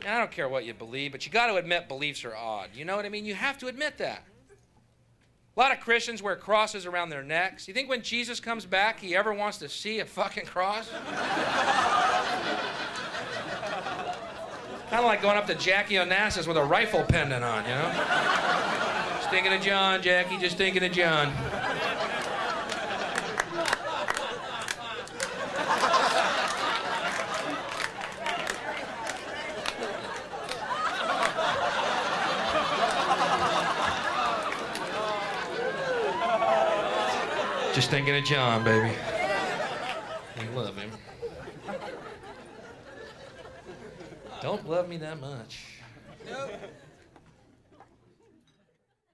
I don't care what you believe, but you got to admit beliefs are odd. You know what I mean? You have to admit that. A lot of Christians wear crosses around their necks. You think when Jesus comes back, he ever wants to see a fucking cross? Kind of like going up to Jackie Onassis with a rifle pendant on, you know? Just thinking of John, Jackie, just thinking of John. Just thinking of John, baby. I love him. Don't love me that much. Nope.